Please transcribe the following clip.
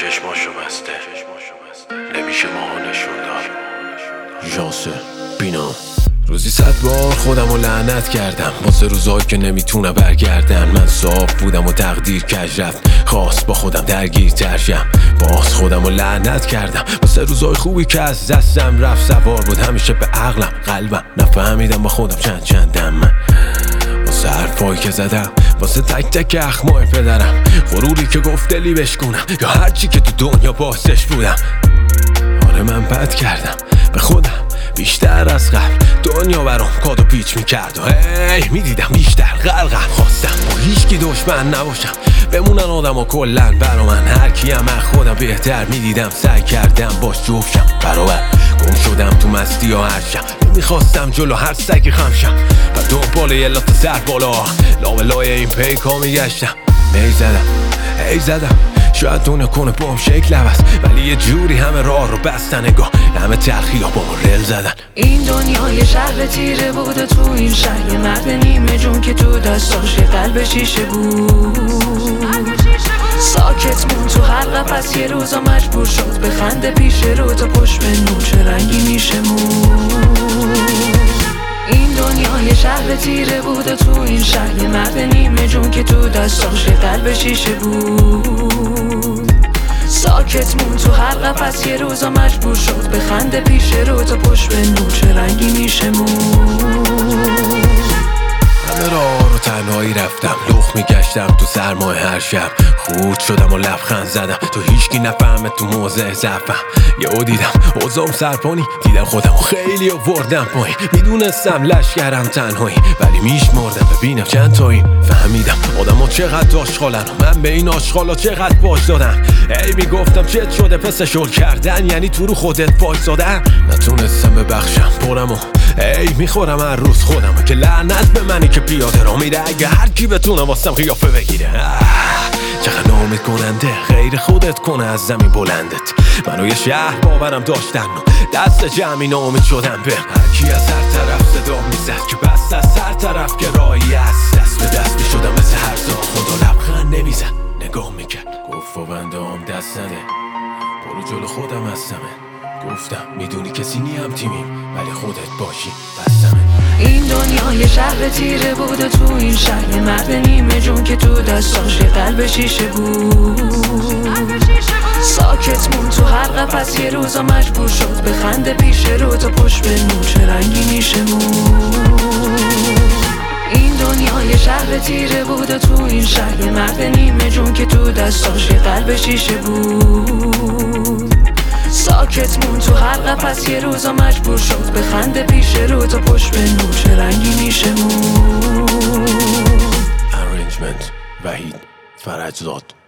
چشماشو بسته نمیشه ماها نشون داد. ژانس بینا روزی 100 بار خودمو لعنت کردم واسه روزایی که نمیتونه برگردن. من صاف بودم و تقدیر کج رفت خواست با خودم درگیر ترشم. باز خودمو لعنت کردم واسه روزای خوبی که از دستم رفت. سوار بود همیشه به عقلم قلبم نفهمیدم با خودم چندم. من واسه حرفایی که زدم واسه تک تک اخمای پدرم، غروری که گفت دلی بشکونم یا هرچی که تو دنیا باعثش بودم. آره من بد کردم به خودم بیشتر از قبل. دنیا برام کاد و پیچ میکرد و هی میدیدم بیشتر غرقم. خواستم با هیچکی دشمن نباشم بمونن آدم و کلن برا من. هر کیم از خودم بهتر میدیدم سعی کردم باش جفتشم برابر. گم شدم تو مستی یا هرشم نمیخواستم جلو هر سگی خمشم و دنبال یه لات سر بالا لابلای این پیکا میگشتم. هی زدم شاید دونه کنه بام شکل عوض ولی یه جوری همه راه رو بستن نگاه همه تلخی ها با ما رل زدن. این دنیا یه شهر تیره بوده تو این شهر یه مرد نیمه جون که تو دستاش یه قلب شیشه بود. ساکت مون تو هر قفس یه روزا مجبور شد به خنده پیش رو تا پشت به نور چه رنگی میشه مون. این دنیا یه شهر تیره بوده تو این شهر یه مرد نیمه جون که تو دستاش یه قلب شیشه بود. ساکت مون تو هر قفس یه روزا مجبور شد به خنده پیش رو تا پشت به نور چه رنگی میشه مون. همه راه رو تنهایی رفتم لخ میگشتم تو سرمای هر شب. خود شدم و لبخند زدم تو هیچکی نفهمه تو موضع ضعفم. یهو دیدم اوضاعم سرپانی دیدم خودم خیلی آوردم پایین. میدونستم لشکرم تنهایی ولی میشمردم ببینم چند تایی. فهمیدم آدم چقدر آشغالن و من به این آشغالا چقدر باج دادم. ای میگفتم چت شده پس شل کردن یعنی تو رو خودت وایسادن. نتونستم ببخشم پرم و ای میخورم هر روز خودم که لعنت به منی که پیاده را میره. اگه هر کی بتونه واسم قیافه بگیره چقدر نامید کننده غیر خودت کنه از زمین بلندت. منو یه شهر باورم داشتن و دست جمعی نامید شدم به هر کی از هر طرف صدا میزد که بس از هر طرف که راهی است. دست به دست میشدم مثل هر زا خدا لبخند نمیزد نگاه میکرد گفت و بنده هم دست نده برو جلو خودم هستمه. گفتم میدونی کسی نیم تیمیم ولی خودت باشی بستمه. این دنیا یه شهر تیره بوده تو این شهر یه مرد نیمه جون که تو دستاش یه قلب شیشه بود. ساکت مون تو هر قفس یه روزا مجبور شد به خنده پیش رو تا پشت به نور چه رنگی میشه مون. این دنیا یه شهر تیره بوده تو این شهر یه مرد نیمه جون که تو دستاش یه قلب شیشه بود. ساکت مون تو هر قفس یه روزا مجبور شد به خنده پیش رو تا پشت به نور چه رنگی میشه مون. Arrangement وحید فرجزاد.